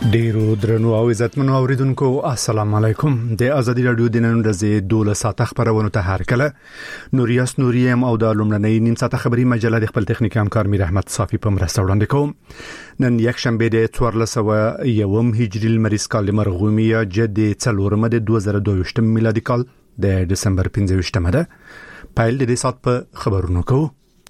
ډیرو درنو او عزتمنو اوریدونکو السلام علیکم د ازادي رادیو د نن ورځې 12 ساعته خبرونه ته هر کله نوریاس نوریم او د لومړنۍ نیم ساعته خبري مجله د خپل تخنیکی همکار میر احمد صافي په مرسته وړاندې کوم نن یک شنبه د 1401 هجری لمریز کال مرغومیا جدي 4 د 2022 میلادي کال د دسمبر 15 ده پایل د سات په خبرونو کو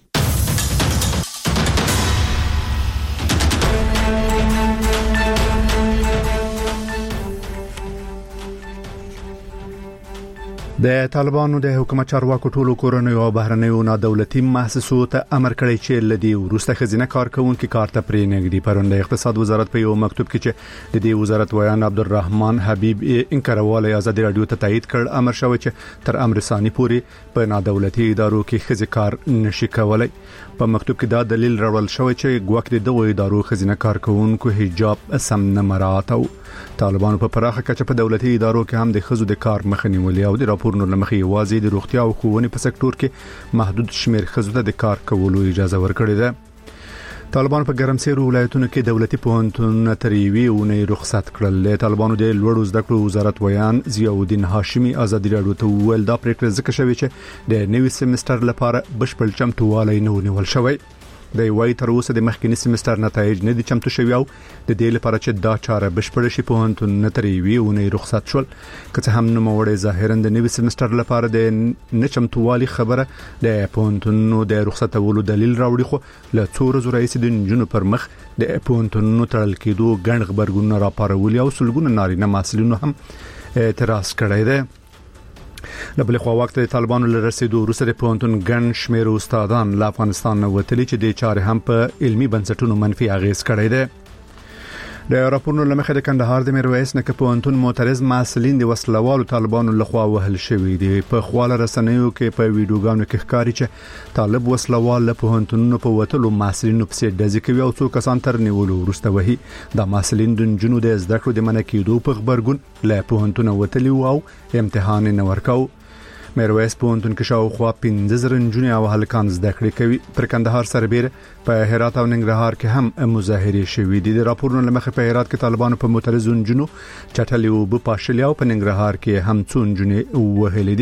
د طالبانو د حکومت چارواکو ټولو کورنۍ او بهرنیو نادولتي مؤسسو ته امر کړی چې لدی ورسته خزینه کارکونکو کار ته پرې نګدي پروند اقتصاد وزارت په یو مکتوب کې چې د دې وزارت ویان عبدالرحمن حبیب انکارواله ازادي رادیو ته تایید کړ امر شوی چې تر امر ثاني پورې په نادولتي ادارو کې خزې کار نشي کولای په مکتوب کې دا دلیل راوړل شوی چې ګواکې د دوه ادارو خزینه کارکونکو حجاب سم نه مراعات او طالبانو په پراخه کچه په دولتي ادارو کې هم د خزو د کار مخنیولي او د راپورونو لمخې واځي د روغتیا او ښوونې په سکتور کې محدود شمیر خزو ته د کار کولو اجازه ورکړې ده طالبان په ګرمسیر ولایتونو کې دولتي پوهنتون تریوي او نه رخصت کړل د طالبانو د لوړو زده کړو وزارت ویان ضیاءالدین هاشمی ازادي رادیو ته ویل دا پریکړه ځکه شوی چې د نوي سیمستر لپاره بشپړ چمتووالی نه ونیول شوی د وای تر اوسه د مخکینی سیمستر نتایج نه دي چمتو شوی او د دې لپاره چې دا چاره بشپړ شي پوهنتون نتریوي او نه رخصت شول که هم نو موړې ظاهرا د نوي سیمستر لپاره د نچمتووالي خبره د پوهنتونو د رخصتولو دلیل راوړي خو له څو ورځې راځي د جنونو پر مخ د پوهنتونو تړل کېدو غنغ خبرګون راپارولي او سلګونه نارینه مسؤلین هم اعتراض کړی دی لبل خو وخت د طالبانو لرسېدو وروسته د پوهنتون ګڼ شمېر استادان له افغانستان نه وتلي چې د چارې هم په علمي بنسټونو منفي اغیز کړی دی د راپورونو لمخې د کندهار د میرویس نکه پوهنتون معترض مسؤلین د وسلوالو طالبانو لخوا وهل شوی دي په خواله رسنیو کې په ویډیوګانو کې ښکاري چې طالب وسلوال له پوهنتونونو په وتلو مسؤلینو په ډزې کوي او څو کسان تر نیولو وروسته وهي د مسؤلین د جنونو د زده کړو د منکیدو په خبرګون له پوهنتون وتلی او امتحان نه ورکاو میرویس پوهنتون کې شاوخوا 15 نجونې او هلکان زده کړې کوي پر کندهار سربېر په هرات او ننګرهار کې هم مظاهرې شوې دي د راپورونو لمخې په هرات کې طالبانو په معترضو نجونو چټلې او په پاشلیا او په ننګرهار کې هم څو نجونې وهلې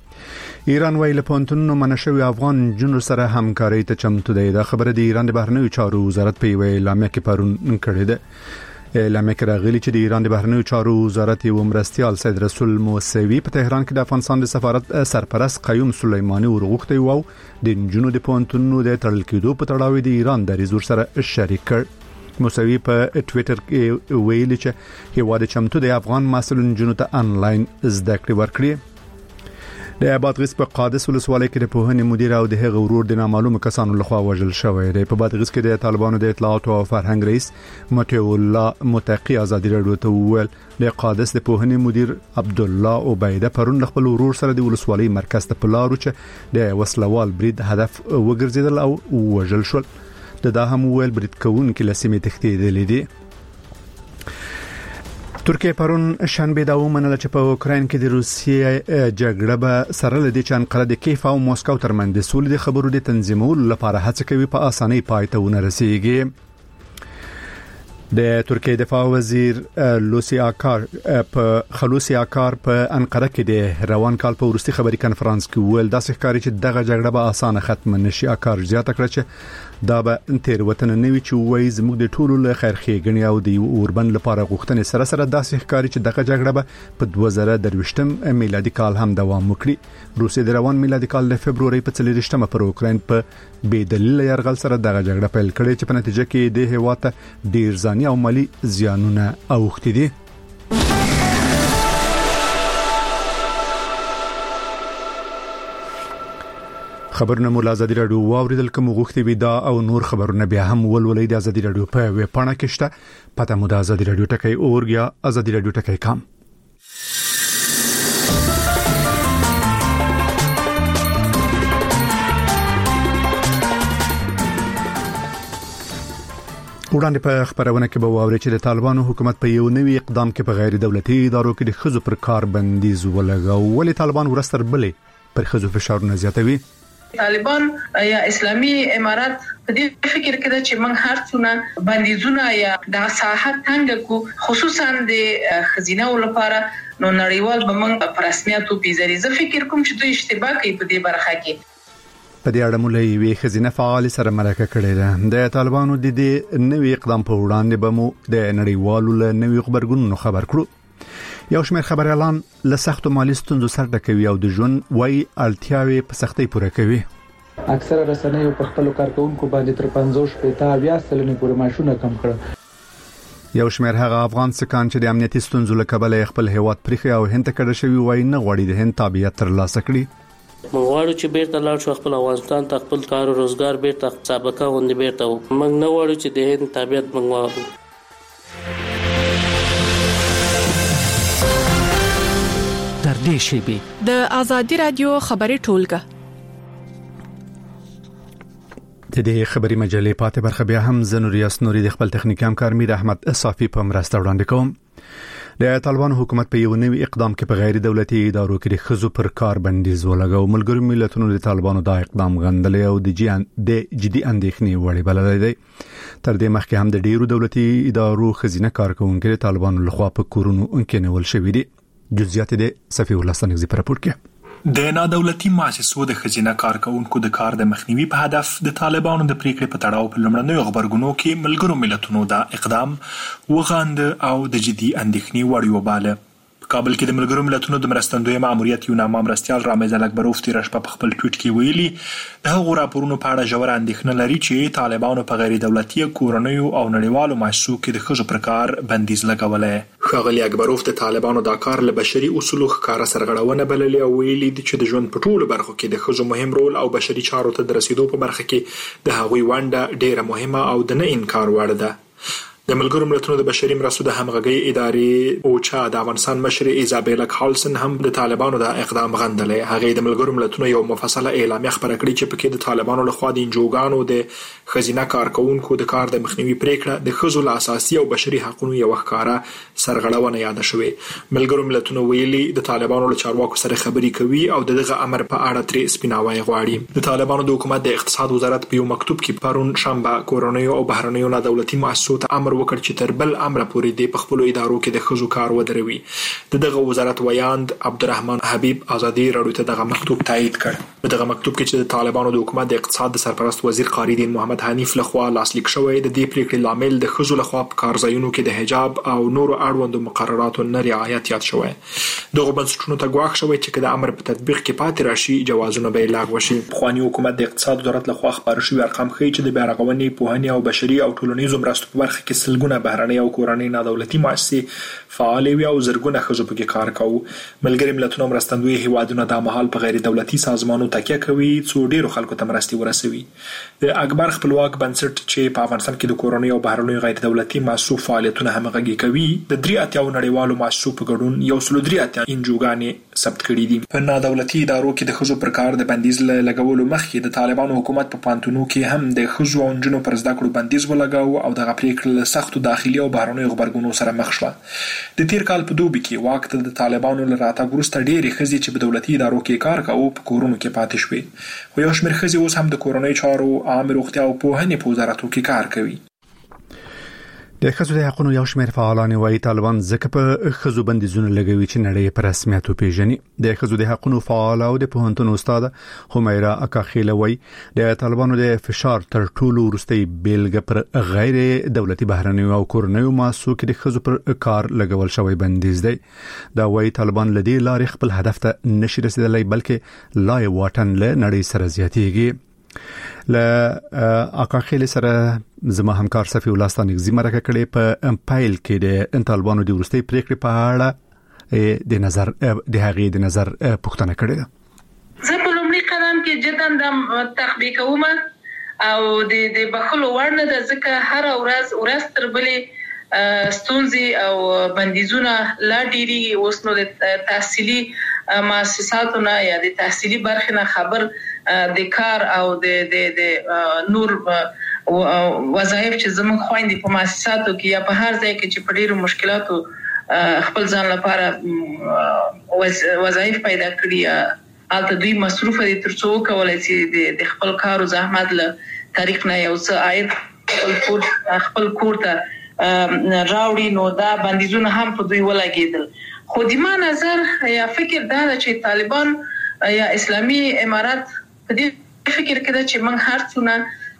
دي ایران ویل پوهنتونونو منشوي افغان جنونو سره همکاري ته چمتو دی دا خبره د ایران د بهرنیو چارو وزارت په اعلامیه کې پرون کړې ده اعلامیه کې راغلي چې د ایران د بهرنیو چارو وزارت یو مرستیال سید رسول موسوي په تهران کې د افغانستان د سفارت سرپرست قیوم سلیمانی ورغوښتي وو د جنونو د پوهنتونونو د تړل کېدو په تړاو د ایران د ریزور سره شریک کړ موسوي په ټوئیټر کې ویلي چې هیواد چمتو د افغان مسؤلین جنونو ته انلاین زده کړې ورکړي د بادغیس په قادس ولسوالۍ کې د پوهنې مدیر او د هغه ورور د نامعلومه کسانو لخوا وژل شوی دی په بادغیس کې د طالبانو د اطلاعات او فرهنګ رئیس متي الله متقی ازادي رادیو ته ویل د قادس د پوهنې مدیر عبد الله عبیده پرون خپل ورور سره د ولسوالۍ مرکز ته پلارو چې د وسلوال برید هدف وګرځیدل او وژل شول دا هم ویل برید کوونکي لسمې تختیدل دي ترکیه پرون شنبه دا ومنله چې په اوکراین کې د روسیې جګړه به سره لدی چې انقره د کیف او موسکو ترمنځ د سولې د خبرو د تنظیمولو لپاره هڅه کوي په اسانۍ پای ته ورسیږي د ترکیه دفاع وزیر لوسی آکار په انقره کې د روان کال په وروستي خبري کانفرنس کې ویل دا ښکاري چې دغه جګړه به اسانه ختم نشي آکار زیاته کړ چې دا به تیر وطن نه وي چې وایي زموږ د ټولو له خیر ښېګڼې او د اوربند لپاره غوښتنې سره سره دا ښکاري چې دغه جګړه به په 2023 میلادي کال هم دوام وکړي روسیې د روان میلادي کال د فبرवरी په 4 پر اوکراین په بې دلیل يرغل سره دغه جګړه پیل کړې چې په نتیجه کې د هیواد ډیر ځاني او مالی زیانونه اوښتي دي خبرونه مو ازادي رادیو واوریدل کوم غوښتي وي دا او نور خبرونه بیا هم ولولې د ازادي رادیو په ویب پاڼه کې شته پته مو د ازادي رادیو ټکی اورګیا ازادي رادیو ټکی کام وړاندې په خبرونه کې به واوري چې د طالبانو حکومت په یو نوي اقدام کې په غیر دولتي ادارو کې د خزو پر کار بندیز ولګاو ولې طالبان ورستر بلې پر خزو فشارونه زیاتوي طالبان یا اسلامي امارات په دې فکر کې چې موږ هر څونه بندیزونه یا د ساحت څنګه کو خصوصا د خزینه لپاره نو نړیوال به موږ په رسمیاتو پیژري. زه فکر کوم چې دوی اشتباه کوي په دې برخه کې. په دې اړه مولوی وی خزینه فعال سره مرکه کړې ده. د طالبانو د دې نوې اقدام په وړاندې به مو د نړیوالو له نوې خبرګونونو خبر کړو. یو شمېر خبريالان له سختو مالي ستونزو سره ډکوي او د ژوند وای اړتیاوې په سختۍ پوره کوي. اکثره رسنیو په خپل کارکونکو باندې تر 50-80% پورې معاشونه کم کړ. یو شمېر هغه افغان سکان چې د امنیتي ستونزو له کبله خپل هیواد پرېخي او هند ته کډه شوی وای نه غوړي د هند تابعیت ترلاسه کړي. مغواړو چې بیرته لاړ شو خپل افغانستان ته خپل کار او روزګار بیرته سابقه غوندې بیرته موږ نه غواړو چې د هند تابعیت موږ واخلو. در دې شیبه د ازادي رادیو خبري ټولګه د دې خبري مجلې پاتې برخه بیا هم زنوریاس نوري د خپل تخنیکی همکار میر احمد صافي په مرسته وړاندې کوم. د طالبان حکومت په یو نوی اقدام کې په غیر دولتي ادارو کې د خزو پر کار بندیز ولګاو. ملګرو ملتونو د طالبانو دا اقدام غندلی او د جدي اندېښنې وړي بللی دی. تر دې مخکې هم د ډیرو دولتي ادارو خزینه کارکونکو د طالبانو لخوا په کورونو کې نیول شوې دي. جزئیات د صفی الله ستنګزي پر راپور کې د نادولتي مؤسسو د خزینه کارکونکو د کار د مخنیوي په هدف د طالبانو د پریکړې په تړاو په لومړنیو خبرګونو کې ملګرو ملتونو دا اقدام وغاند او د جدي اندېښنې وړ وباله. کابل کې د ملګرو ملتونو د مرستندوی ماموریت یو نامه مرستيال رامز الاکبروف تیر شپه په خپل ټویټ کې ویلي د هغو راپورونو په اړه ژور اندېښنه لري چې طالبانو په غیر دولتي کورنیو او نړیوالو مؤسسو کې د خزو پر کار بندیز لګولې. ښاغلي اکبروف د طالبانو دا کار له بشري اصولو ښکارا سرغړونه بللې او ویلي چې د ژوند په ټولو برخو کې د خزو مهم رول او بشري چارو ته د رسیدو په برخه کې د هغوی ونډه ډیره مهمه او د نه انکار وړ ده. د ملګرو ملتونو د بشري مرستو د همغږي ادارې اوچا د افغانستان مشر ایزابیلا کارلسن هم د طالبانو د اقدام غندلې. هغه د ملګرو ملتونو یو مفصله اعلامیه خبره کړې چې پکې د طالبانو لخوا د انجوګانو د خزینه کارکونکو د کار د مخنیوي پریکړه د خزو له اساسي او بشري حقوقو یو ښکارا سرغړونه یاد شوې. ملګرو ملتونو ویلي د طالبانو له چارواکو سره خبرې کوي او دغه امر په اړه ترې سپیناوی غواړي. د طالبانو د حکومت د اقتصاد وزارت په یو مکتوب کې پرون شنبه کورونیو او بهرنیو دولتي مؤسسو ته امر وکړ چې تر بل امر پورې د خپل ادارو کې د خزو کار ودروي. دغه وزارت ویاند عبدالرحمن حبیب ازادي راډیو ته دغه مکتوب تایید کړ. په دغه مکتوب کې چې د طالبانو د حکومت د اقتصاد د سرپرست وزیر قاری دین محمد حنیف لخوا لاسلیک شوی د دې پریکړې لامل د خزو لخوا په کارځایونو کې د حجاب او نورو اړوندو مقرراتو نه رعایت یاد شوی. دغه بنسټونو ته ګواښ شوی چې د امر په تطبیق کې پاتې راشي جوازونه به لغوه شي. خواني حکومت د اقتصاد وزارت لخوا خبر شوی ارقام ښیي چې د بیارغونې پوهنې او بشري او ټولنیزو مرستو په برخه کې سلګونه بهرنۍ او کورنۍ نادولتي مؤسسې فعال وي او زرګونه خزو پکې کار کوي. ملګري ملتونو مرستندوی هیوادونه د مهال په غیر دولتي سازمانونو تکیه کوي څو ډیرو خلکو ته مرستي ورسوي. د اکبر خپلواک بنسټ چې په افغانستان کې د کورنۍ او بهرنیو غیر دولتي مؤسسو فعالیتونه همغږي کوي د 83 نړیوالو مؤسسو په ګډون 183 انجوګانې ثبت کړي دي. په نادولتي ادارو کې د خزو پر کار د بندیز لګولو مخکې د طالبانو حکومت په پانتونو کې هم د خزو او نجونو پر زده کړو بندیز ولګاو او دغه پریکړه سختو داخلي او بهرنیو خبرګونونو سره مخ شوه. د تیر کال په دوبي کې واک ته د طالبانو له راتګ وروسته ډېرې ښځې چې په دولتي ادارو کې کار کوي په کورونو کې پاتې شوې. خو یو شمېر ښځې اوس هم د کورنۍ چارو، عامه روغتیا او پوهنې په وزارتو کې کار کوي. د خزو د حقوقو یو شمېر فعالان وايي طالبان ځکه په خزو بندیزونه لګوي چې نړۍ په رسمیت پیژني. د خزو د حقوقو فعال او د پوهنتون استاد همیرا اکاخیله وايي د طالبانو د فشار تر ټولو وروستي بیلګه پر غیر دولتي بهرنیو او کورنیو مؤسسو کې د خزو پر کار لګول شوی بندیز دی. دا وايي طالبان لدی لارې خپل هدف ته نشي رسیدلی بلکې لا واټن له نړۍ سره زیاتېږي. ل اکاخیل سره زما همکار صفی الله ستانګزي مرکه کړي په امپایل کې د طالبانو د ورستي پریکړې په اړه د نظر پوښتنه کړې ده. زه په لومړي قدم کې جدا د تطبیق کوم او د بخلو ورنه د ځکه هر ورځ تر بلې ستونزې او بندیزونه لا ډیری اوس نو د تحصیلي مؤسساتونه یا د تحصیلي برخه نه خبر د کار او د نور وظایف چې زموږ خويندې په مؤسساتو کې یا په هر ځای کې چې په ډیرو مشکلاتو خپل ځان لپاره وظایف پیدا کړی البته دوی مصروف دي ترڅو کولای شي د خپل کار او زحمت له طریق نه یو څه عاید خپل کور ته راوړي. نو دا بندیزونه هم په دوی ولګیدل. خو د ما نظر یا فکر دا چې طالبان یا اسلامي امارات په دې فکر کې چې موږ هر څونه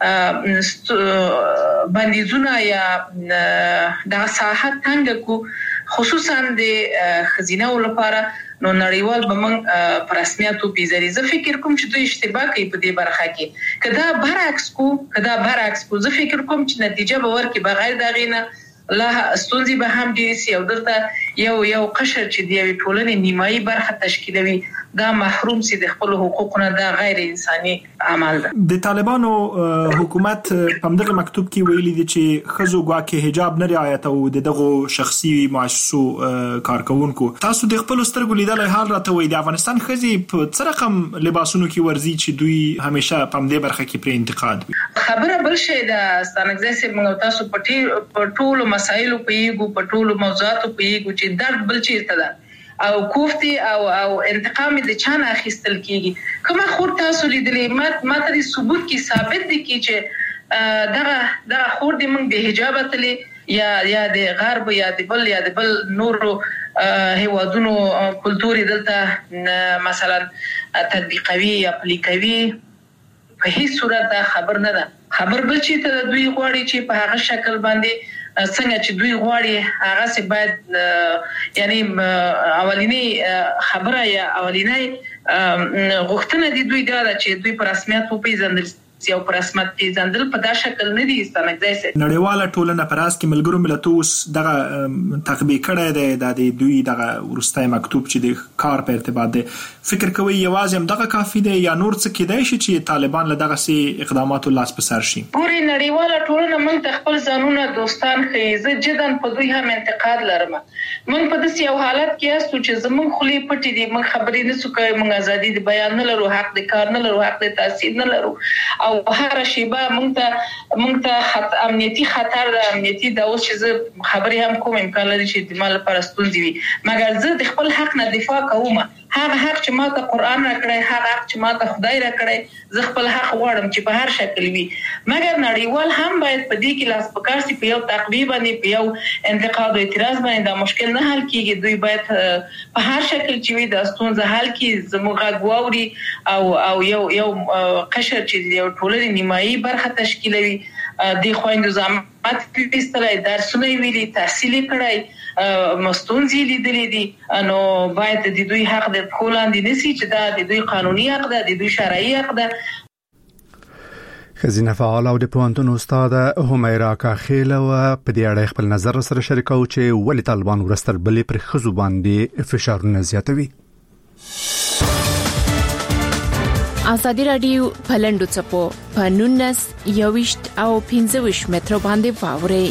بندیزونه یا د ساحت څنګه کو خصوصا د خزینه لپاره نو نړیوال به موږ پر رسمیت او پیزري زه فکر کوم چې دوی اشتباه کوي په دې برخه کې. کدا برعکس کو زه فکر کوم چې نتیجه به ورکړي بغیر دا غینه لا ستونزې به هم ډېر سي او دلته یو قشر چې دی ټولنې نیمایي برخه تشکیلوي دا محروم سي د خپل حقوقونو دا غیر انساني عمل ده. د طالبانو حکومت په دغه مکتوب کې ویلي دي چې خزو ګواکې حجاب نه رعایت او دغه شخصي مؤسسو کارکونکو تاسو د خپل سترګو لیدلای حال راته وي د افغانستان خزي په څه رقم لباسونو کې ورزي چې دوی همیشه په دې برخه کې پر انتقاد وي. خبره بل شي د ستانګزي سي موږ تاسو په ټولو مسایلو په ټولو موضوعاتو په درد بل چیرته ده او کوفتي او انتقام د چانه اخیستل کیږي. کومه خور تاسو لیدلې ما ته ثبوت کی ثابت دي کی چې دغه خور د موږ به حجاب تلې یا د غرب یا د بل نورو هیوادونو کلتوري دلته مثلا تطبیقوي یا اپلیکوي په هیڅ صورت خبر نه ده. خبر بل چې ته دوی غواړي چې په هغه شکل باندې څنګه چې دوی غواړي هغه سي باید یعنی اولینی خبره یا اولینی غوښتنه دي دوی دا چې دوی پر رسمیت په پیژندل او پر رسمیت پیژندل په دا شکل نه دي ستنګځي سي. نړیواله ټولنه پر اس کې ملګرو ملتونو دغه تطبیق کړی دی د دوی دغه ورستای مکتوب چې د کار په ارتباط دی. فکر کوي یوازې هم دغه کافي دی یا نور څه کېدای شي چې طالبان له دغه سي اقداماتو لاس په سر شي؟ پوری نړیواله ټولنه موږ خپل ځانونه دوستان خېزه جدن په دوی هم انتقاد لرم. موږ په داسې یو حالت کې یاستو چې زموږ خلی پټې دي، موږ خبرې نه څه کوي، موږ ازادي د بیان نه لرو، حق د کار نه لرو، حق د تحصیل نه لرو او هر شیبه موږ ته امنیتي خطر د امنیتي د اوس چې خبرې هم کوم امکان لري چې د مال لپاره ستونزې وي. مګر زه د خپل حق نه دفاع کوم. هغه حق چې ما ته قرآن راکړی، هغه حق چې ما ته خدای راکړی، زه خپل حق غواړم چې په هر شکل وي. مګر نړیوال هم باید په دې کې لاس پکار سي، په یو تعقیب باندې، په یو انتقاد او اعتراض باندې دا مشکل نه حل کیږي. دوی باید په هر شکل چې وي د ستونزې حل کړي، زموږ غږ واوري او یو قشر چې یو ټولنې نیمایي برخه تشکیلوي د خويندو زحمت پیستلای درسونه ویلي، تحصیل کړای، مستونزې لیدلې دي، نو باید د دوی حق د خلاندې نسی چې دا د دوی قانوني حق ده، د دوی شرعي حق ده. خزینه فعال او د پوهنتون استاد همیرا کاخیل او په دې اړه خپل نظر سره شریکو چې ولې طالبان ورستر بلې پر خزو باندې فشارونه زیاتوي. ازادي رادیو پلندو چپو پنونس یوشت او 15 متر باندې واوري.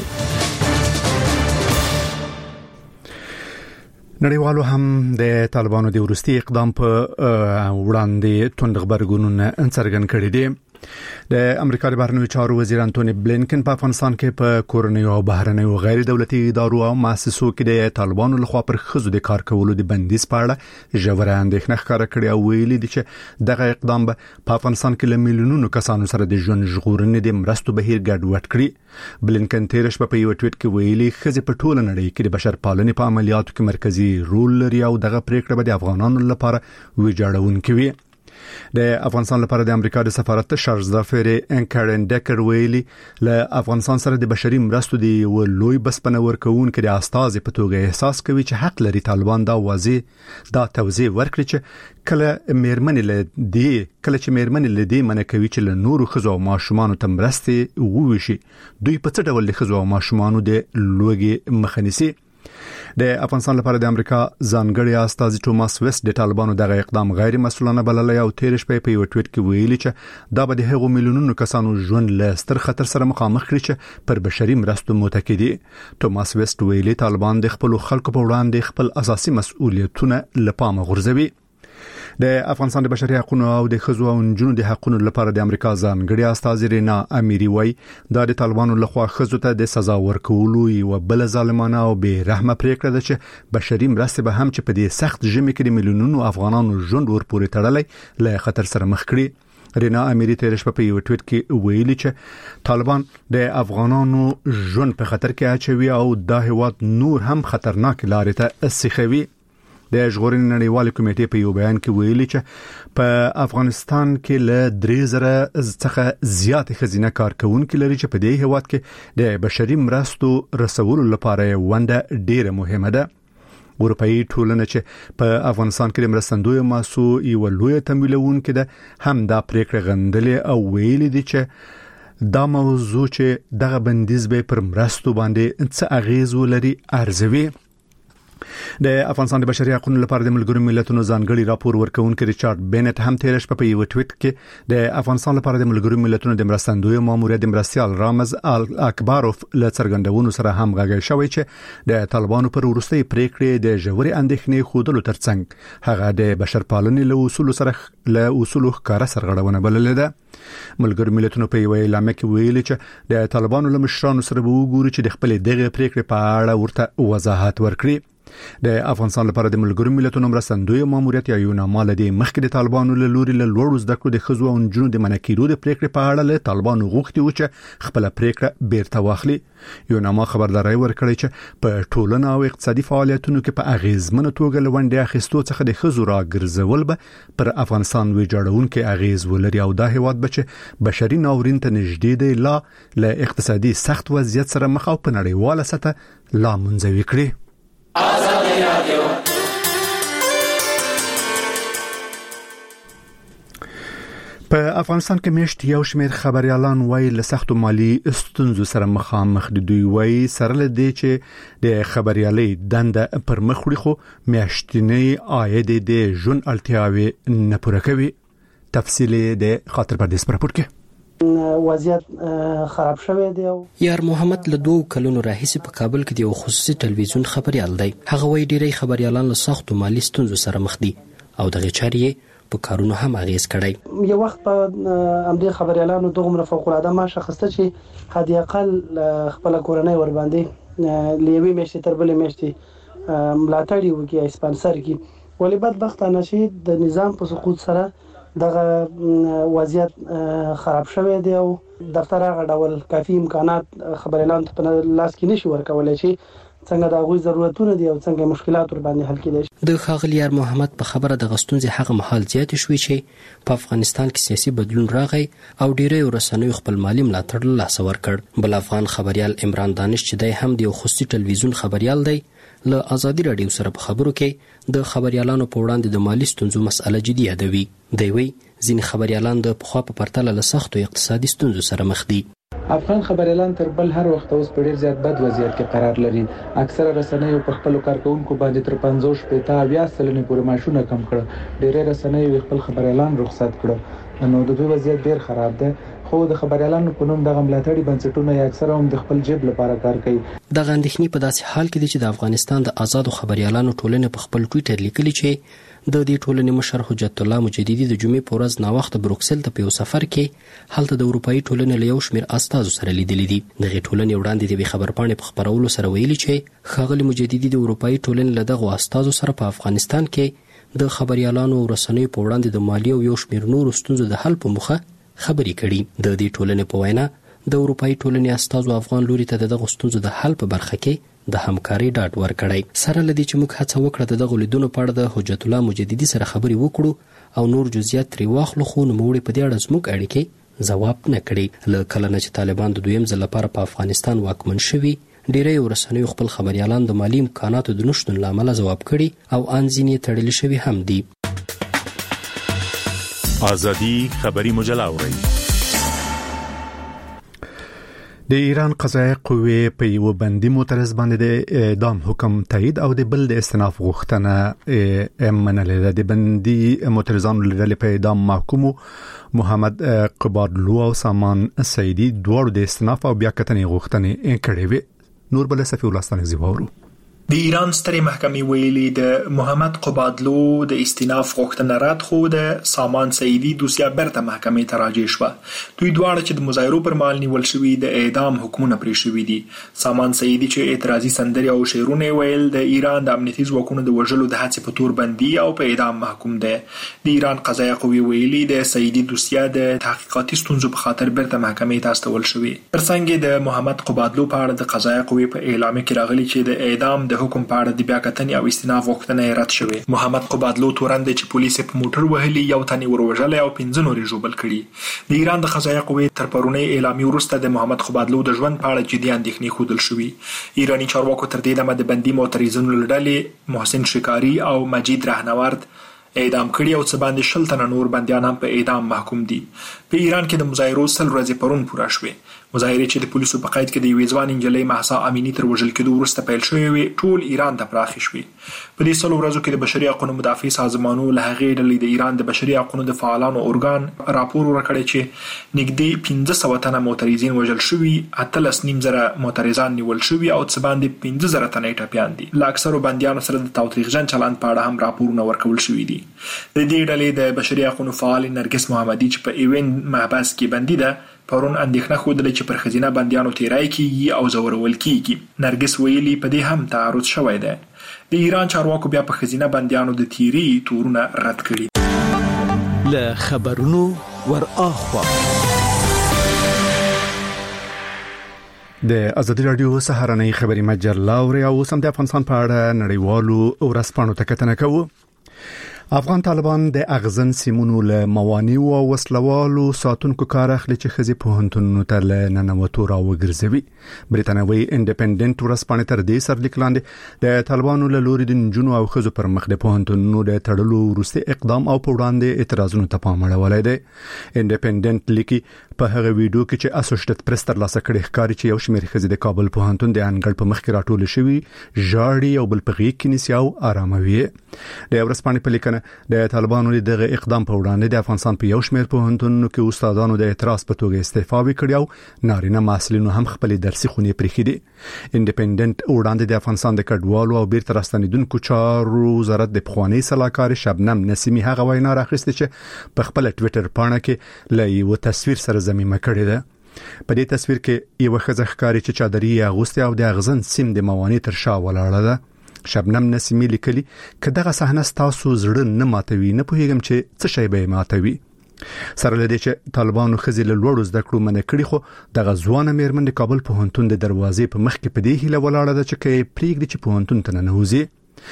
نړیوالو هم د طالبانو د ورستي اقدام په وړاندې توند خبرګونونه څرګند کړي دي. د امریکا د بهرنیو چارو وزیر انټونی بلینکن په افغانستان کې په کورنیو او بهرنیو غیر دولتي ادارو او مؤسسو کې د طالبانو لخوا پر خزو د کار کولو د بندیز په اړه ژوره اندېښنه ښکاره کړې او ویلي دي چې دغه اقدام به په افغانستان کې له میلیونونو کسانو سره د ژوند ژغورنې د مرستو بهیر ګډوډ کړي. بلینکن تیر شپه په یو ټویټ کې ویلي خزې په ټوله نړۍ کې د بشرپالنې په عملیاتو کې مرکزی رول لري او دغه پریکړه به د افغانانو لپاره ویجاړونکې وي. د افغانستان لپاره د امریکا د سفارت شارزدافر انکارن ډکر ویلي له افغانستان سره د بشري مرستو د لوی بسپنه ورکوونکو د استاد په توګه احساس کوي چې حق لري طالبان دا توضیح ورکړي چې کله چې میرمنې لدی منه کوي چې له نورو خزو او ماشومان ته مرستې وویشي، دوی په څه ډول د خزو او ماشومان د لوګي مخنیسي. د افغانستان لپاره د امریکا ځانګړي استازي توماس ویست د طالبانو دغه اقدام غیر مسؤلانه بللی او تیر شپه په یو ټویټ کې ویلي چې دا به د هغو میلیونونو کسانو ژوند له ستر خطر سره مخامخ کړي چې پر بشري مرستو متکی دي. توماس ویست ویلي طالبان د خپل خلکو په وړاندې خپل اساسي مسؤلیتونه له پامه غورځوي. د افغانستان د بشري حقوقو او د ښځو او نجونو د حقوقو لپاره د امریکا ځانګړي استازي رینا اميري وایي د طالبانو لخوا ښځو ته د سزا ورکولو یو بل ظالمانه او بې رحمه پریکړه ده چې بشري مرستې به هم چې په دې سخت ژمي کې د میلیونونو افغانانو ژوند ورپورې تړلی له خطر سره مخ کړي. رینا اميري تیر شپه په یو ټویټ کې ویلي چې طالبان د افغانانو ژوند په خطر کې اچوي او د هیواد نور هم خطرناک لارې ته سیخوي. د ژغورنې نړیوال کمیټې په یو بیان کې ویلي چې په افغانستان کې له 3000 څخه زیات خزینه کارکونکو لري چې په دې هیواد کې د بشري مرستو رسولو لپاره ونده ډیره مهمه ده. اروپאי ټولنه چې په افغانستان کې د مرستندوی ماسو یو لوی تمویلونکو ده هم دا پریکړه غندلې او ویلي دي چې دا موضوع چې دغه بندیز به پر مرستو باندې څه اغیز ولري ارزوي. د افغانستان د بشري حقوقو لپاره د ملګرو ملتونو ځانګړي راپور ورکونکي ریچارډ بینټ هم تیر شپه په یو ټویټ کې د افغانستان لپاره د ملګرو ملتونو د مرستندوی ماموریت د مرستيال رامز اکباروف له څرګندونو سره هم غږی شوی چې د طالبانو پر وروستي پریکړې د ژورې اندېښنې خودلو ترڅنګ هغه د بشرپالنې له اصول سره له اصول ښکارا سرغړونه بللې ده. ملګرو ملتونو په یو اعلامیه کې ویلي چې د طالبانو له مشرانو سره به وګوري چې د خپل دغه پریکړې په اړه ورته وضاحت ورکړي. د افغانستان لپاره د ملګرو ملتونو مرستندوی ماموریت یا یوناما لدی مخکې د طالبانو له لوري له لوړو زده کړو د خزو او نجونو د منکیرو د پریکړې په اړه له طالبانو غوښتي و چې خپل پریکړه بیرته واخلي. یوناما خبرداري ورکړی چې په ټولنه او اقتصادي فعالیتونو کې په اغیزمنه توګه لونډه اخیستو څخه د خزو راګرځول به پر افغانستان ویجاړونکو اغیز ولري او دا هیواد به چې بشري ناورین ته نږدې دی له اقتصادي سخت وضعیت سره مخ او په نړیواله سطح لا منځوي کړي. آزادی رادیو په افغانستان کې میشت یو شمېر خبريالان وایي له سختو مالی ستونزو سره مخامخ دي. دوی وایي سره له دې چې د خبريالي دنده پر مخ وړي خو میاشتنی عاید د ژوند اړتیاوې نه پوره کوي. تفصیل د خاطر پردیس پر راپور کې وضعیت خراب شوی دی. یار محمد له 2 کلونو راهیسې په کابل کې د یو خصوصي ټلویزیون خبريال دی. هغه وایي ډیری خبريالان له سختو مالی ستونزو سره مخ دي او دغه چارې په کارونو هم اغیز کړی. یو وخت په امدی خبريالانو دغه فوق العاده ما شخصته چې حد اقل خپل کورنۍ ور باندې لیوي مشته تر بلې مشته ملاتړي وکي اسپانسر کی ولې بدبختانه شي د نظام په سقوط سره دغه وضعیت خراب شوی دی او دفتر هغه ډول کافي امکانات خبريالان ته لاس کې نشي ورکولای شي څنګه د غوي ضرورتونه دي او څنګه مشکلات ور باندې حل کېدای. د ښاغلي یار محمد په خبره د غستونځ هغه محل زیات شوی چې په افغانستان کې سیاسي بدلون راغی او ډیری ورسنوي خپل مالی ملاتړ له لاسه ورکړ. بل افغان خبريال عمران دانش چې د هم د خصوصي ټلویزیون خبريال دی له آزادی رادیو سره په خبرو کې د خبريالانو په وړاندې د مالی ستونزو مسأله جدي یادوي. دی وی ځینې خبريالان د پخوا په پرتله له سختو اقتصادي ستونزو سره مخ دي. افغان خبريالان تر بل هر وخت اوس په ډیر زیات بد وضعیت کې قرار لري. اکثره رسنۍ په خپل کارکونکو باندې تر 50-70 پورې معاشونه کم کړ. ډیره رسنۍ خپل خبريالان رخصت کړ. نو د دوی وضعیت ډیر خراب ده. خو د خبريالانو په نوم دغه ملاتړي بنسټونه یې اکثره هم د خپل جیب لپاره کار کوي. د غندښنې په داسې حال کې دي چې د افغانستان د آزادو خبريالانو ټولنې په خپل ټویټر لیکلي چې د دې ټولنې مشر حجت الله مجددي د جمعې په ورځ نا وخت بروکسل ته په یو سفر کې هلته د اروپאי ټولنې له یو شمېر استازو سره لیدلې دي. دغه ټولنې وړاندې د خبرپاڼې په خبرولو سره ویلي چې ښاغلي مجددي د اروپאי ټولنې له دغه استازو سره په افغانستان کې د خبريالانو او رسنیو په وړاندې د مالی او یو شمېر نورو ستونزو د حل په مخه خبرې کړي. د دې ټولنې په وینا د اروپאי ټولنې استازو افغان لوري ته دغه ستونزو د حل په برخه کې د همکاري ډاډ ورکړی. سره لدی چې موږ هڅه وکړه دغه لیدونو په اړه د حجت الله مجددي سره خبرې وکړو او نور جزئیات تری واخلو خو نوموړي په دې اړه زموږ اړیکې ځواب نه کړي. له کله نه چې طالبان د دویم ځل لپاره په افغانستان واکمن شوي ډیری ورسنوي خپل خبريالان د مالی امکاناتو د نشټون لامل ځواب کړي او انځینې تړلې شوی هم دي. آزادی خبری مجله اوري. د ایران قضایي قوې په یو بندي معترض باندې د اعدام حکم تایید او د بل د استئناف غوښتنه منلې ده. د بندي معترضانو لرلې په اعدام محکوم محمد قبادلو او سامان سیدی دوړو د استئناف او بیا کتنې غوښتنې کړې وي. نور بل صفي ولستانه زیوورو د ایران سترې محکمې ویلي د محمد قبادلو د استیناف غوښتنه رد خو د سامان سعیدي دوسیه برته محکمې ته راجع شوه. دوی دواړه چې د مظاهرو پر مهال نیول شوي د اعدام حکمونه پرې شوي دي. سامان سعیدي چې اعتراضي سندرې او شعرونه ویل د ایران د امنیتي ځواکونو د وژلو د هڅې په تور بندي او په اعدام محکوم دی. د ایران قضایه قوې ویلي د سعیدي دوسیه د تحقیقاتي ستونزو په خاطر برته محکمې ته استول شوې. ترڅنګ د محمد قبادلو په اړه د قضایه قوې په اعلامیه کې راغلي چې د اعدام د حکم په اړه د بیا کتنې او استیناف غوښتنه رد شوې. محمد قبادلو تورن دی چې پولیس په موټر وهلي یو تن وروژل او 15 نور ژوبل کړي. د ایران د قضایه قوې تر پرونی اعلامیه وروسته د محمد قبادلو د ژوند په اړه جدي اندېښنې ښودل شوې. ایرانی چارواکو تر دې دمه د بندي معترضینو له ډلې محسن شکاری او مجید رهنورد اعدام کړي او څه باندې 20 تنه نور بندیان هم په اعدام محکوم دي. په ایران کې د مظاهرو 100 ورځې پرون پوره شوې. مظاهرې چې د پولیسو په قید کې د یوې ځوان نجلۍ مهسا امینی تر وژل کېدو وروسته پیل شوې وې ټول ایران ته پراخې شوې. په دې 100 ورځو کې د بشري حقوقو مدافع سازمانونو له هغې ډلې د ایران د بشري حقوقو د فعالانو ارګان راپور ورکړی چې نږدې 1500 تنه معترضین وژل شوي، 13.5 معترضان نیول شوي او څه باندې 15000 تنه ټپیان دي. له اکثرو بندیانو سره د تاوتریخجن چلند په اړه هم راپورونه ورکول شوي دي. د دې ډلې د بشري حقوقو فعال نرګس محمدي چې په ایوین محبس کې بندي ده پرون اندېښنه ښودله چې پر ښځینه بندیانو تیری کیږي او ځورول کیږي. نرګس ویلي په دې هم تعرض شوی دی. د ایران چارواکو بیا په ښځینه بندیانو د تیری تورونه رد کړي. له خبرونو ور اخوا د ازادي رادیو سهارنۍ خبري مجله او سم د افغانستان په اړه نړیوالو ورځپاڼو ته کتنه کوو. افغان طالبان د اغزن سیمونو له موانعو او وسلوالو ساتونکو کار اخلي چې خزي پوهنتونونو ته لننوتو راوګرځوي. بریتانوي انډیپندنت ورځپاڼې تر دې سرلیک لاندې د طالبانو له لوري د نجونو او خزو پر مخ د پوهنتونونو د تړلو وروستي اقدام او په وړاندې اعتراضونو ته پام اړولی دی. انډیپندنت لیکي په هغه ویډیو کې چې اسوسییټډ پریس تر لاسه کړی ښکاري چې یو شمېر خزي د کابل پوهنتون د انګړ په مخ کې راټول شوي ژاړي او بل په غیږ کې نیسي او آراموي. د ورځپاڼې په لیکنه د طالبانو دغه اقدام په وړاندې د افغانستان په یو شمېر پوهنتونونو کې استادانو د اعتراض په توګه استعفا وکړي او نارینه محصلینو هم خپل درسي خونې پرېښې دي. انډیپندنت وړاندې د افغانستان د کډوالو او بیرته راستنیدونکو چارو وزارت د پخوانی سلاکار شبنم نسیمی هغه وینا راخسته چې په خپل ټوئیټر پاڼه کې له یو تصویر سره ضمیمه کړې ده. په دې تصویر کې یو ښځه ښکاري چې چادري اغوستې او د اغزن سیم د موانع تر شا ولاړه ده. شبنم نسیمی لیکلي که دغه صحنه ستاسو زړه نه ماتوي نه پوهیږم چې څه شی به ماتوي. سره لدې چې طالبانو خزي له لوړو زده کړو منع کړي خو دغه ځوانه میرمن د کابل پوهنتون د دروازې په مخ کې په دې هیله ولاړه ده چې کې پریږدي چې پوهنتون ته ننوځي.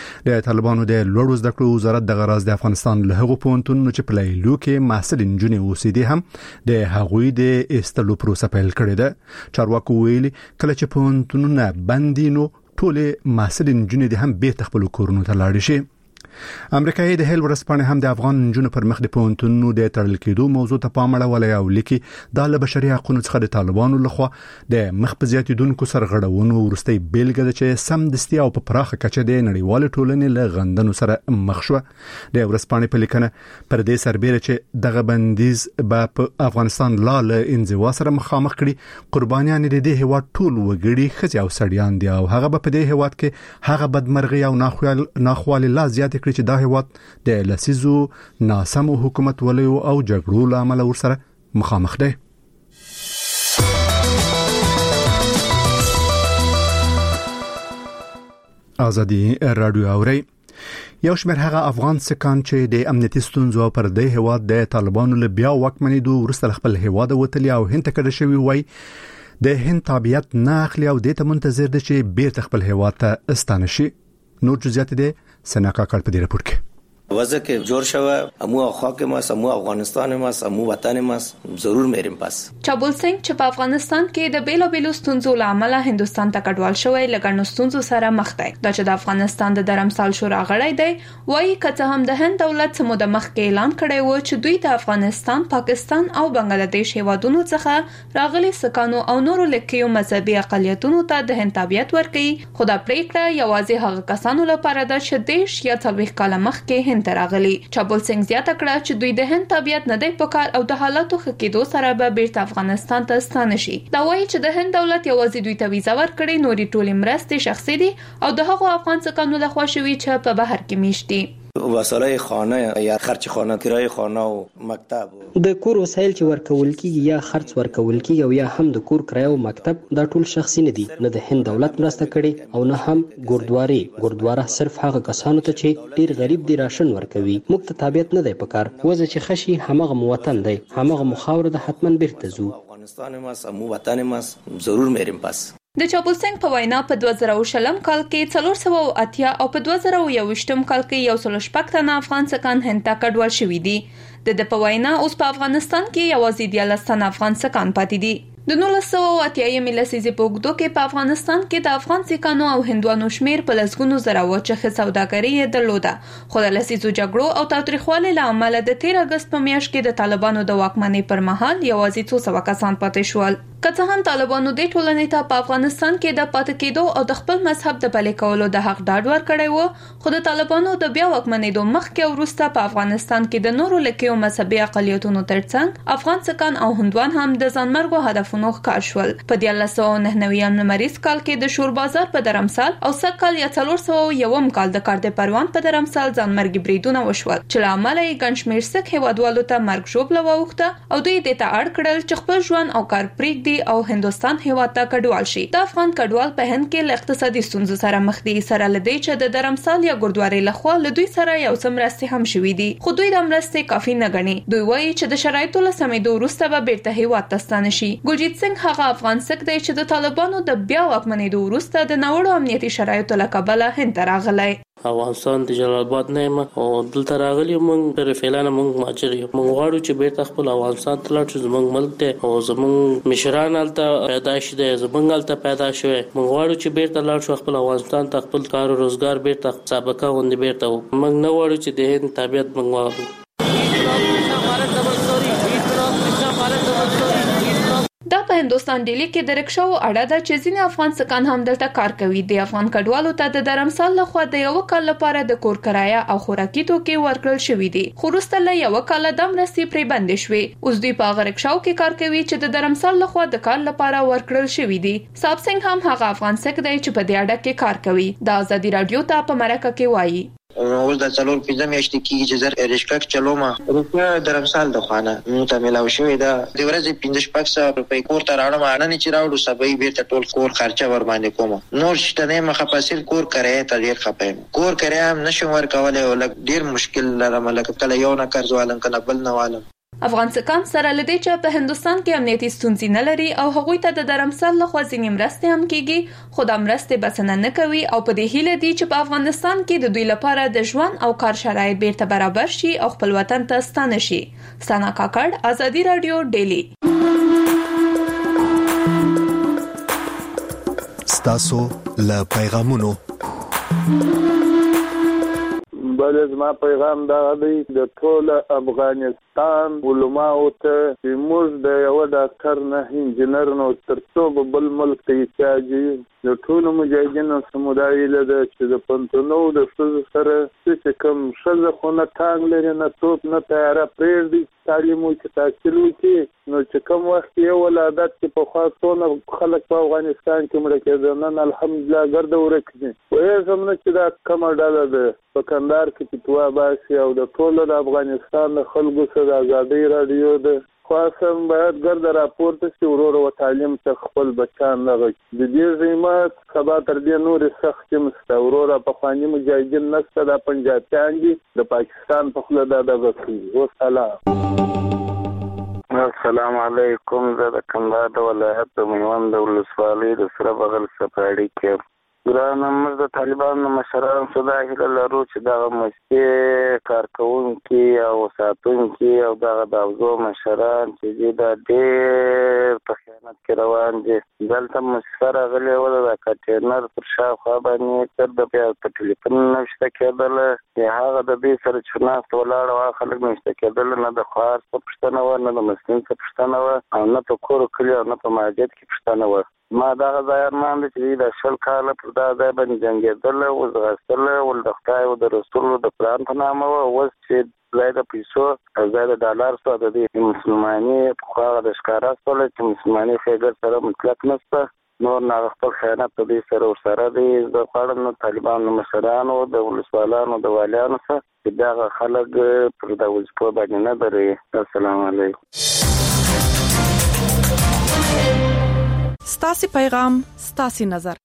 د طالبانو د لوړو زده کړو وزارت د غراز د افغانستان له هغو پوهنتونونو چې په لیلو کې محصل انجونې اوسېدي هم د هغوی د استلو پروسه پیل کړې ده. چارواکو ویلي کله چې پوهنتونونه بند نو ټول محصل انجونې د هم بیرته خپل کورونو ته لاړ شي. امریکایي د هیل ورځپاڼې هم د افغان نجونو پر مخ د پوهنتونونو د تړل کېدو موضوع ته پام اړولی او لیکي دا له بشري حقوقو څخه د طالبانو لخوا د مخ په زیاتیدونکو سرغړونو وروستۍ بیلګه ده چې سمدستي او په پراخه کچه د نړیوال ټولنې له غندنو سره مخ شوه. د ورځپاڼې په لیکنه پر دې سربېره چې دغه بندیز به په افغانستان له انزوا سره مخامخ کړي قربانیان د دې هیواد ټول وګړي ښځې او سړیان دي او هغه به په دې هیواد کې هغه بدمرغي او ناخوالې لا زیات کړي چې دا هیواد د لسیزو ناسمو حکومت ولیو او جګړو له امله ورسره مخامخ دی. ازادي رادیو اوري یو شمېر هغه افغان سکان چې د امنیتي ستونزو پر دې هیواد د طالبانو له بیا واکمنېدو وروسته خپل هیواد وتلی او هند ته کډه شوی وای د هند تابعیت نه اخلي او د ته منتظر دي چې بیرته خپل هیواد ته استانه شي. نور جزئیات دي سناکا کار په دې راپور کې وضع که جور شوه امو خاک ماست امو افغانستان ماست امو وطن ماست ضرور میریم پس. چابل سنگ چې په افغانستان کې د بیلو بیلو ستونزو لامل هندستان ته کډوال شوی لګڼو ستونزو سره مخ دی. دا چې د افغانستان د درمسال شورا غړی دی وایي کته هم د هند دولت سمو د مخ کې اعلان کړی و چې دوی د افغانستان، پاکستان او بنگلاديش هیوادونو څخه راغلي سکانو او نورو لکیو مذهبي اقلیتونو ته د هند تابعیت ورکړي. خو دا پریکړه یوازې هغه کسانو لپاره ده چې دیش یا 40 کال مخکې هند ته راغلي. چابلسنګ زیاته کړه چې دوی د هند تابعیت نه دی پکار او د حالاتو ښه کېدو سره به بیرته افغانستان ته ستانه شي. دا وایي چې د هند دولت یوازې دوی ته ویزا ورکړي، نورې ټولې مرستې شخصي دي او د هغو افغان څکانو لخوا شوي چې په بهر کې میشت دي. وسایل خانه یا خرچ خانه، کرای خانه او مکتب، د کور وسایل چې ورکول کیږي یا خرڅ ورکول کیږي او یا هم د کور کرای او مکتب دا ټول شخصي نه دي. نه د هند دولت مرسته کړي او نه هم ګوردواره صرف هغه کسانو ته چې ډیر غریب دي راشن ورکوي. موږ ته تابعیت نه دی پکار، وځه چې خشي همغه موطن دی، همغه مخاور د حتمن بیرته زو. افغانستان ماس امو وطن ماس ضرور میریم پاس. د چابلسنګ په وینا په 2020 کال کې 480 او په 2021 کال کې 106 تنه افغان څکان هند ته کډوال شوي دي. د په وینا اوس په افغانستان کې یوازې 14 تنه افغان څکان پاتې دي. د 1980 لسیزې په اوږدو کې په افغانستان کې د افغان څکانو او هندوانو شمیر په لسګونو زره و چې سوداګري یې درلوده. خو د لسیزو جګړو او تاوتریخوالي له امله د 13 اگست په میاشت کې د طالبانو د واکمنۍ پر مهال یوازې 200 کسان پاتې شول. که څه هم طالبانو د ټولنې ته په افغانستان کې د پاتې کېدو او د خپل مذهب د پلي کولو د حق ډاډ ورکړی و، خو د طالبانو د بیا واکمنېدو مخکې او وروسته په افغانستان کې د نورو لکیو مذهبي اقلیتونو ترڅنګ افغان څکان او هندوان هم د ځانمرګو هدفونو ښکار شول. په 1999 نمریز کال کې د شور بازار په درمسال او سږ کال یا 401 کال د کار د پروان په درمسال ځانمرګي بریدونه وشول چې له امله یې ګڼ شمېر سیک هیوادوالو ته مرګ ژوبله واوښته او دوی دې ته اړ کړل چې خپل ژوند او کار پرېږدي او هندوستان هیواد ته کډوال شي. د افغان کډوال په هند کې له اقتصادي ستونزو سره مخ دي، سره لدی چې د درمسال یا ګوردواري لخوا له دوی سره یو څه مرستې هم شوي دي، خو دوی د مرستې کافي نه ګڼي. دوی وایي چې د شرایطو له سمېدو وروسته به بیرته هیواد ته ستانه شي. ګلجیت سنگ هغه افغان څک دی چې د طالبانو د بیا واکمنېدو وروسته د ناوړو امنیتي شرایطو له کبله هند ته راغلی. افغانستان د جلال آباد نه یم او دلته راغلی موږ پر فعلانه موږ ماجر یو. موږ غواړو چې بیرته خپل افغانستان ته لاړ شو. زموږ ملک دی او زموږ مشران هلته پیدا شوي، زموږ هلته پیدا شوي. موږ غواړو چې بیرته لاړ شو خپل افغانستان ته، خپل کار او روزګار بیرته سابقه غوندې بیرته. موږ نه غواړو چې د هند تابعیت موږ واخلو. دا په هندوستان ډیلی کې د رکشاو اړه ده چې ځینې افغان څکان هم دلته کار کوي. د افغان کډوالو ته د درمسال لخوا د یو کال لپاره د کور کرایه او خوراکي توکي ورکړل شوي دي، خو وروسته له یو کال د مرستې پرې بندې شوې. اوس دوی په هغه رکشاو کې کار کوي چې د درمسال لخوا د کال لپاره ورکړل شوي دي. صاحب سنگ هم هغه افغان څک دی چې په دې اړه کې کار کوي. د ازادي رادیو ته په مرکه کې وایي اوس د څلور پنځه میاشتې کېږي چې زه رشکک چلوم. روپیه درمسال د خوانه موږ ته میلاو شوې ده. د ورځې 1500 روپۍ کور ته راوړم، اړنه چې راوړو سبا یې بیرته ټول کور خرچه ور باندې کوم. نور شته نه مخه پاسل کور کرایه ته ډیر خپم. کور کرایه هم نشم ورکولای او لږ ډیر مشکل لرم، لکه کله یو نه قرض والم کله بل نه والم. افغان څکان سره لدی چې په هندوستان کې امنیتي ستونزې نه لري او هغوی ته د درمسال لخوا ځینې مرستې هم کیږي، خو دا مرستې بسنه نه کوي او په دې هیله دي چې په افغانستان کې د دوی لپاره د ژوند او کار شرایط بیرته برابر شي او خپل وطن ته ستانه شي. سانا کاکړ، ازادي رادیو، ډیلی. ستاسو له پیغامونو بل زما پیغام دا دی د ټول افغانستان علماء ته چې موږ د یو ډاکټر نه انجینر نو ترڅو بل ملک ته احتیاجي د ټول مجاهدینو سمودای له چې د پنځونو د ښځو سره چې کوم ښځه خو نه ټانګ لري نه توپ نه تیاره پرېږدي تعلیم وکړي تحصیل وکړي نو چې کوم وخت یو ولادت چې په خوا څونه خلک په افغانستان کې مړه کېدل نن الحمدلله ګرده ورک دي. پوهېږم نه چې دا کومه ډله ده په کندهار کې فتوا باسي او د ټولو د افغانستان د خلکو سره د ازادۍ راډیو ده خاصم باید ګرده راپورته شي ورور او تعلیم څخه خپل بچان نه غږ د دې زمات سبا تر دې نور سخت مسته ورور په خواني مجاهدین نسته د پنجابیان دي د پاکستان په خله د غوښتي والسلام. السلام علیکم. زه د کندهار د ولایت د میوند د ولسوالۍ د سره بغل سپاړي کې ګرانه موږ د طالبانو مشران څخه هیله لرو چې دغه مسئلې کارکوونکي او ساتونکي او دغه د اوزو مشران چې دا ډېر په خیانت کې روان دي. دلته مسفر راغلی و د کټینر پر شاوخوا باندې تر د بیا په ټلیفون نشته کېدله چې هغه د دې سره چې ناست ولاړ و خلک نشته کېدله نه د خوار څه پوښتنه وه نه د مسلم څه پوښتنه وه او نه په کور کلي او نه په مسجد کې پوښتنه وه. ما دا ځایان چې د شل کال پر دا ځای باندې جنگیدل او زغستل او د خدای او د رسول د پلان په نامه او چې زائد پیسو او زائد ډالر سره د مسلمانۍ په خاطر د ښکارا سره چې مسلمانۍ خېګر سره مطلق نشته نور نه خپل خیانت په دې سره دی د خاړم طالبان مشرانو د ولسوالانو د والیانو سره چې دا خلک پر د وځپو باندې نه دري. السلام علیکم. ستاسو پیغام ستاسو نظر